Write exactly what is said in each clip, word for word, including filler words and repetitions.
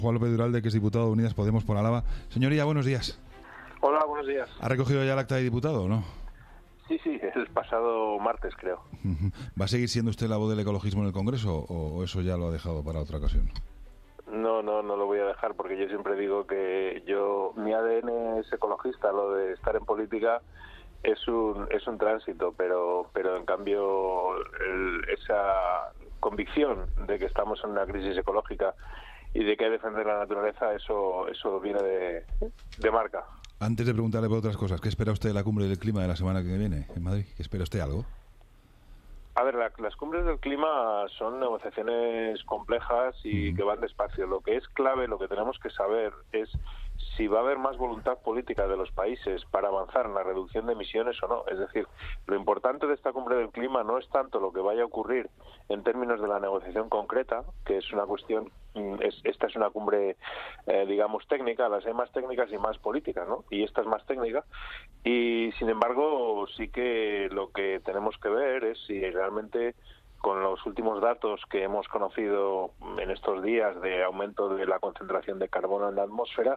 Juan López Duralde, que es diputado de Unidas Podemos por Álava. Señoría, buenos días. Hola, buenos días. ¿Ha recogido ya el acta de diputado o no? Sí, sí, es el pasado martes, creo. ¿Va a seguir siendo usted la voz del ecologismo en el Congreso o eso ya lo ha dejado para otra ocasión? No, no, no lo voy a dejar porque yo siempre digo que yo, mi A D N es ecologista, lo de estar en política es un es un tránsito, pero pero en cambio el, esa convicción de que estamos en una crisis ecológica y de que hay que defender la naturaleza, eso eso viene de, de marca. Antes de preguntarle por otras cosas, ¿qué espera usted de la cumbre del clima de la semana que viene en Madrid? ¿Qué espera usted algo? A ver, la, las cumbres del clima son negociaciones complejas y uh-huh. que van despacio. Lo que es clave, lo que tenemos que saber es si va a haber más voluntad política de los países para avanzar en la reducción de emisiones o no. Es decir, lo importante de esta cumbre del clima no es tanto lo que vaya a ocurrir en términos de la negociación concreta, que es una cuestión, es, esta es una cumbre, eh, digamos, técnica, las hay más técnicas y más políticas, ¿no? Y esta es más técnica. Y, sin embargo, sí que lo que tenemos que ver es si realmente, con los últimos datos que hemos conocido en estos días de aumento de la concentración de carbono en la atmósfera,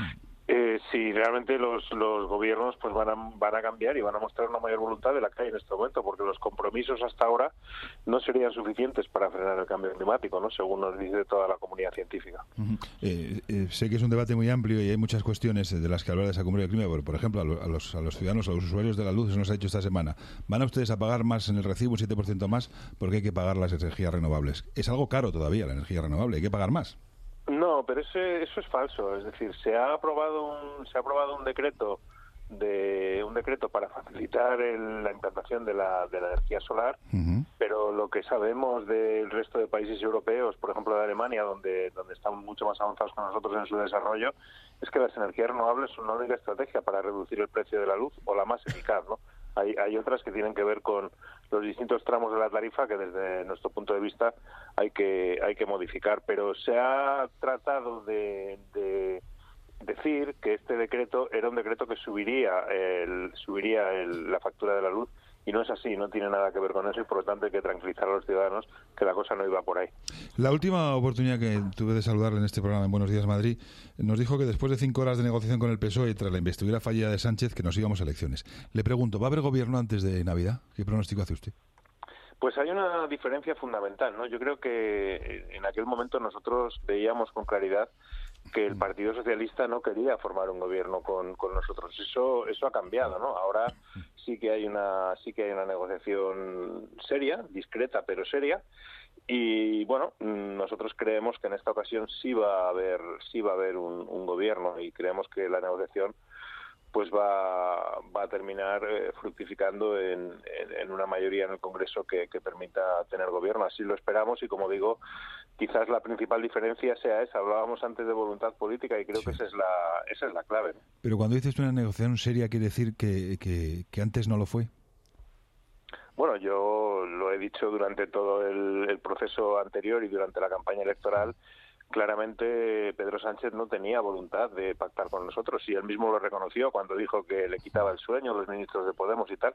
eh, si realmente los, los gobiernos pues van a, van a cambiar y van a mostrar una mayor voluntad de la que hay en este momento, porque los compromisos hasta ahora no serían suficientes para frenar el cambio climático, ¿no? Según nos dice toda la comunidad científica. Uh-huh. eh, eh, sé que es un debate muy amplio y hay muchas cuestiones de las que hablar de esa cumbre del clima, por, por ejemplo, a los, a los ciudadanos, a los usuarios de la luz, eso nos ha dicho esta semana, ¿van a ustedes a pagar más en el recibo, un siete por ciento más, porque hay que pagar las energías renovables? Es algo caro todavía la energía renovable, hay que pagar más. No, pero ese, eso es falso. Es decir, se ha aprobado un, se ha aprobado un decreto de un decreto para facilitar el, la implantación de la, de la energía solar, uh-huh. pero lo que sabemos del resto de países europeos, por ejemplo de Alemania, donde donde están mucho más avanzados que nosotros en su desarrollo, es que las energías renovables son una única estrategia para reducir el precio de la luz, o la más eficaz, ¿no? Hay, hay otras que tienen que ver con los distintos tramos de la tarifa que desde nuestro punto de vista hay que hay que modificar, pero se ha tratado de, de decir que este decreto era un decreto que subiría el, subiría el, la factura de la luz, y no es así, no tiene nada que ver con eso, y por lo tanto hay que tranquilizar a los ciudadanos que la cosa no iba por ahí. La última oportunidad que tuve de saludarle en este programa en Buenos Días Madrid, nos dijo que después de cinco horas de negociación con el P S O E y tras la investidura fallida de Sánchez, que nos íbamos a elecciones. Le pregunto, ¿va a haber gobierno antes de Navidad? ¿Qué pronóstico hace usted? Pues hay una diferencia fundamental, ¿no? Yo creo que en aquel momento nosotros veíamos con claridad que el Partido Socialista no quería formar un gobierno con, con nosotros. Eso eso ha cambiado, ¿no? Ahora sí que hay una sí que hay una negociación seria, discreta pero seria, y bueno, nosotros creemos que en esta ocasión sí va a haber sí va a haber un, un gobierno, y creemos que la negociación pues va, va a terminar eh, fructificando en, en, en una mayoría en el Congreso que, que permita tener gobierno. Así lo esperamos, y como digo, quizás la principal diferencia sea esa. Hablábamos antes de voluntad política y creo sí. que esa es la esa es la clave, ¿no? Pero cuando dices una negociación seria, ¿quiere decir que, que, que antes no lo fue? Bueno, yo lo he dicho durante todo el, el proceso anterior y durante la campaña electoral. Claramente Pedro Sánchez no tenía voluntad de pactar con nosotros, y él mismo lo reconoció cuando dijo que le quitaba el sueño a los ministros de Podemos y tal.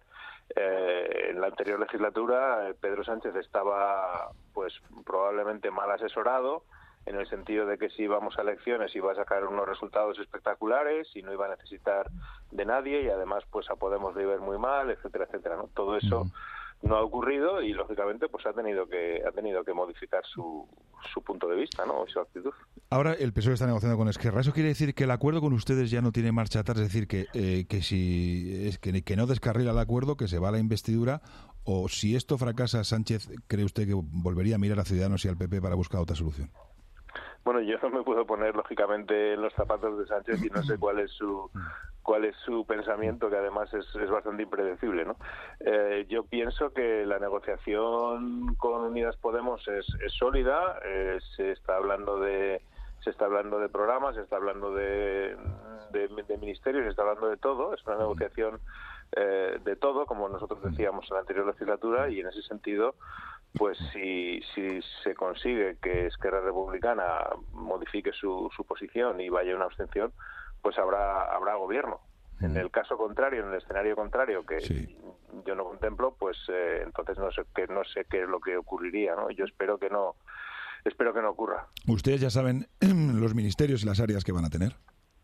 Eh, en la anterior legislatura Pedro Sánchez estaba pues probablemente mal asesorado, en el sentido de que si íbamos a elecciones iba a sacar unos resultados espectaculares y no iba a necesitar de nadie, y además pues a Podemos le iba a ir muy mal, etcétera, etcétera, ¿no? Todo eso uh-huh. no ha ocurrido, y lógicamente pues ha tenido que ha tenido que modificar su su punto de vista, ¿no? Su actitud. Ahora el P S O E está negociando con Esquerra. ¿Eso quiere decir que el acuerdo con ustedes ya no tiene marcha atrás? Es decir, que eh, que si es que, que no descarrila el acuerdo, que se va a la investidura, o si esto fracasa, Sánchez, ¿cree usted que volvería a mirar a Ciudadanos y al P P para buscar otra solución? Bueno, yo no me puedo poner lógicamente en los zapatos de Sánchez y no sé cuál es su cuál es su pensamiento, que además es, es bastante impredecible, ¿no? Eh, yo pienso que la negociación con Unidas Podemos es, es sólida. Eh, se está hablando de se está hablando de programas, se está hablando de, de, de ministerios, se está hablando de todo. Es una negociación eh, de todo, como nosotros decíamos en la anterior legislatura, y en ese sentido, pues si, si se consigue que Esquerra Republicana modifique su, su posición y vaya a una abstención, pues habrá habrá gobierno. En el caso contrario, en el escenario contrario, que sí. yo no contemplo, pues eh, entonces no sé qué no sé qué es lo que ocurriría, ¿no? Yo espero que no espero que no ocurra. ¿Ustedes ya saben los ministerios y las áreas que van a tener?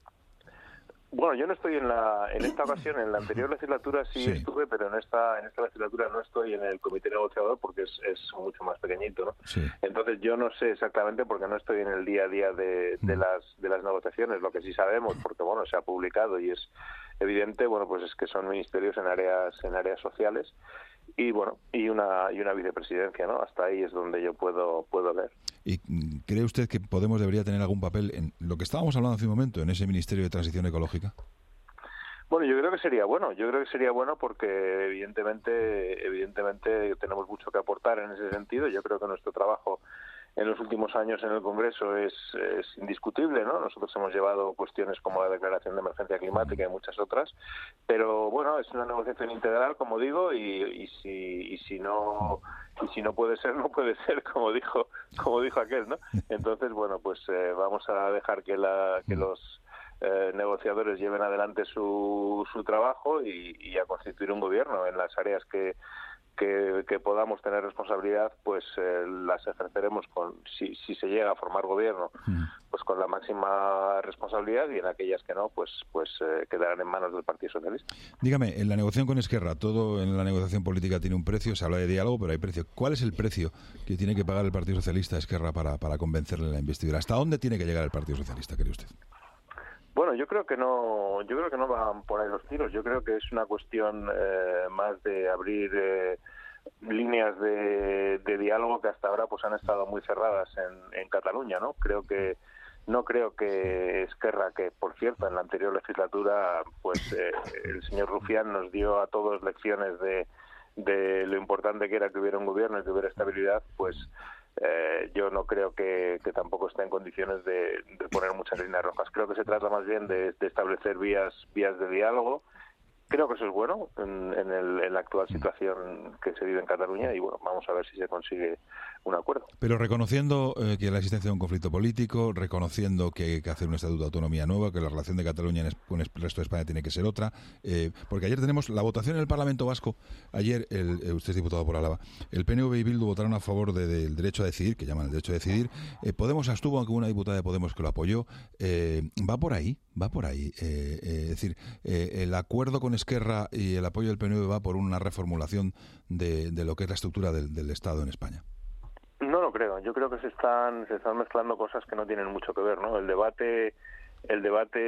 Bueno, yo no estoy en la en esta ocasión, en la anterior legislatura sí, sí. estuve, pero en esta en esta legislatura no estoy en el comité negociador porque es, es mucho más pequeñito, ¿no? Sí. Entonces yo no sé exactamente porque no estoy en el día a día de, de las de las negociaciones. Lo que sí sabemos, porque bueno, se ha publicado y es evidente, bueno, pues es que son ministerios en áreas en áreas sociales y bueno, y una y una vicepresidencia, ¿no? Hasta ahí es donde yo puedo puedo leer. ¿Y cree usted que Podemos debería tener algún papel en lo que estábamos hablando hace un momento, en ese Ministerio de Transición Ecológica? Bueno, yo creo que sería bueno. Yo creo que sería bueno porque evidentemente, evidentemente tenemos mucho que aportar en ese sentido. Yo creo que nuestro trabajo en los últimos años en el Congreso es, es indiscutible, ¿no? Nosotros hemos llevado cuestiones como la declaración de emergencia climática y muchas otras, pero bueno, es una negociación integral, como digo, y, y si y si no y si no puede ser, no puede ser, como dijo como dijo aquel, ¿no? Entonces, bueno, pues eh, vamos a dejar que la que los Eh, negociadores lleven adelante su, su trabajo y, y a constituir un gobierno en las áreas que, que, que podamos tener responsabilidad, pues eh, las ejerceremos con, si, si se llega a formar gobierno, pues con la máxima responsabilidad, y en aquellas que no, pues pues eh, quedarán en manos del Partido Socialista. Dígame, en la negociación con Esquerra, todo en la negociación política tiene un precio, se habla de diálogo, pero hay precio. ¿Cuál es el precio que tiene que pagar el Partido Socialista a Esquerra para, para convencerle en la investidura? ¿Hasta dónde tiene que llegar el Partido Socialista, cree usted? Bueno, yo creo que no, yo creo que no van por ahí los tiros. Yo creo que es una cuestión eh, más de abrir eh, líneas de, de diálogo que hasta ahora pues han estado muy cerradas en, en Cataluña, ¿no? Creo que no creo que Esquerra, que por cierto en la anterior legislatura pues eh, el señor Rufián nos dio a todos lecciones de, de lo importante que era que hubiera un gobierno y que hubiera estabilidad, pues Eh, yo no creo que, que tampoco esté en condiciones de, de poner muchas líneas rojas. Creo que se trata más bien de, de establecer vías vías de diálogo. Creo que eso es bueno en, en, el, en la actual situación que se vive en Cataluña y bueno, vamos a ver si se consigue un acuerdo. Pero reconociendo eh, que la existencia de un conflicto político, reconociendo que hay que hacer un estatuto de autonomía nueva, que la relación de Cataluña con el resto de España tiene que ser otra, eh, porque ayer tenemos la votación en el Parlamento Vasco. Ayer, el, eh, usted es diputado por Álava, el P N V y Bildu votaron a favor de, del derecho a decidir, que llaman el derecho a decidir. Eh, Podemos abstuvo, aunque hubo una diputada de Podemos que lo apoyó. Eh, ¿Va por ahí? Va por ahí. Eh, eh, es decir, eh, el acuerdo con Esquerra y el apoyo del P N V va por una reformulación de, de lo que es la estructura del, del Estado en España. No lo creo. Yo creo que se están se están mezclando cosas que no tienen mucho que ver, ¿no? El debate el debate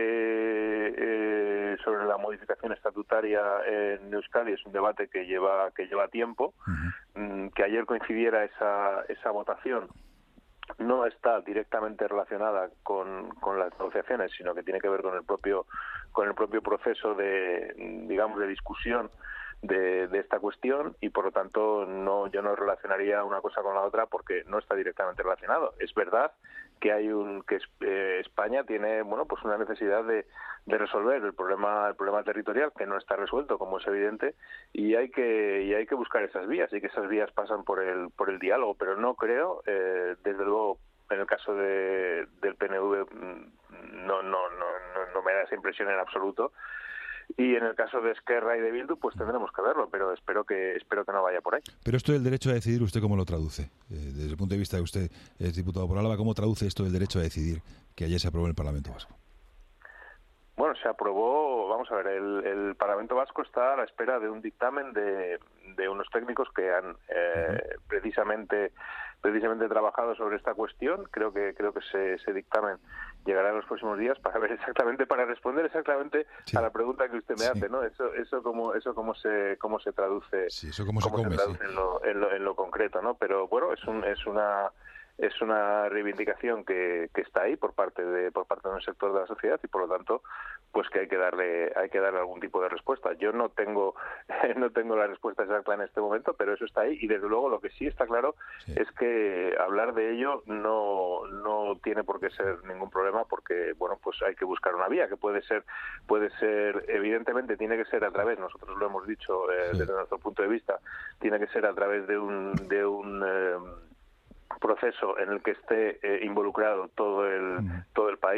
eh, sobre la modificación estatutaria en Euskadi es un debate que lleva que lleva tiempo. Uh-huh. Que ayer coincidiera esa esa votación no está directamente relacionada con, con las negociaciones, sino que tiene que ver con el propio con el propio proceso de, digamos, de discusión de, de esta cuestión, y por lo tanto no yo no relacionaría una cosa con la otra porque no está directamente relacionado. Es verdad que hay un que eh, España tiene bueno pues una necesidad de, de resolver el problema el problema territorial que no está resuelto, como es evidente, y hay que y hay que buscar esas vías, y que esas vías pasan por el por el diálogo, pero no creo eh, desde luego en el caso de del P N V no no no no, no me da esa impresión en absoluto. Y en el caso de Esquerra y de Bildu, pues tendremos que verlo, pero espero que espero que no vaya por ahí. Pero esto del derecho a decidir, ¿usted cómo lo traduce? Eh, desde el punto de vista de usted es diputado por Álava, ¿cómo traduce esto del derecho a decidir que ayer se aprobó en el Parlamento Vasco? Bueno, se aprobó, vamos a ver, el, el Parlamento Vasco está a la espera de un dictamen de, de unos técnicos que han eh, uh-huh. precisamente precisamente trabajado sobre esta cuestión. Creo que creo que ese, ese dictamen llegará en los próximos días para ver exactamente, para responder exactamente sí. a la pregunta que usted me sí. hace, ¿no? Eso eso cómo eso cómo se cómo se traduce, sí, eso cómo, cómo se, come, se traduce sí. en, lo, en, lo, en lo concreto, ¿no? Pero bueno, es un es una es una reivindicación que, que está ahí por parte de por parte de un sector de la sociedad, y por lo tanto pues que hay que darle hay que darle algún tipo de respuesta. Yo no tengo no tengo la respuesta exacta en este momento, pero eso está ahí, y desde luego lo que sí está claro sí. es que hablar de ello no no tiene por qué ser ningún problema, porque bueno pues hay que buscar una vía que puede ser puede ser evidentemente tiene que ser a través, nosotros lo hemos dicho eh, sí. desde nuestro punto de vista, tiene que ser a través de un de un eh, proceso en el que esté eh, involucrado todo el mm. todo el país.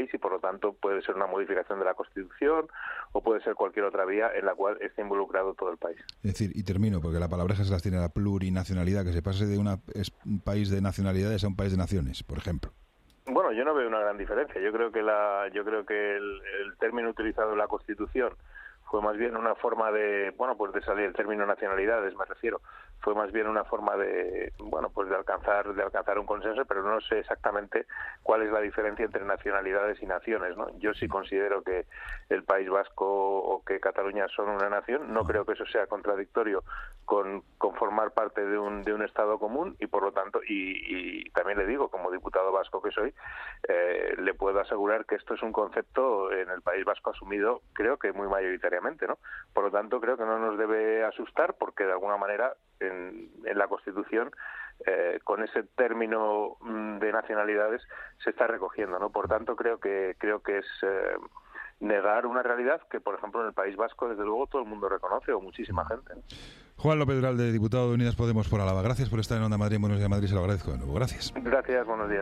país y por lo tanto puede ser una modificación de la Constitución o puede ser cualquier otra vía en la cual esté involucrado todo el país. Es decir, y termino, porque la palabreja se las tiene la plurinacionalidad, que se pase de una, es, un país de nacionalidades a un país de naciones, por ejemplo. Bueno, yo no veo una gran diferencia. Yo creo que la, yo creo que el, el término utilizado en la Constitución fue más bien una forma de, bueno, pues de salir el término nacionalidades, me refiero, fue más bien una forma de, bueno, pues de alcanzar, de alcanzar un consenso, pero no sé exactamente cuál es la diferencia entre nacionalidades y naciones, ¿no? Yo sí considero que el País Vasco o que Cataluña son una nación, no creo que eso sea contradictorio con, con formar parte de un, de un Estado común y por lo tanto, y, y también le digo, como diputado vasco que soy, eh, le puedo asegurar que esto es un concepto en el País Vasco asumido, creo que muy mayoritariamente, ¿no? Por lo tanto, creo que no nos debe asustar porque de alguna manera en, en la Constitución eh, con ese término de nacionalidades se está recogiendo, ¿no? Por tanto, creo que creo que es eh, negar una realidad que, por ejemplo, en el País Vasco, desde luego, todo el mundo reconoce o muchísima gente, ¿no? Juan López Duralde, diputado de Unidas Podemos por Álava. Gracias por estar en Onda Madrid. Buenos días, Madrid. Se lo agradezco de nuevo. Gracias. Gracias, buenos días.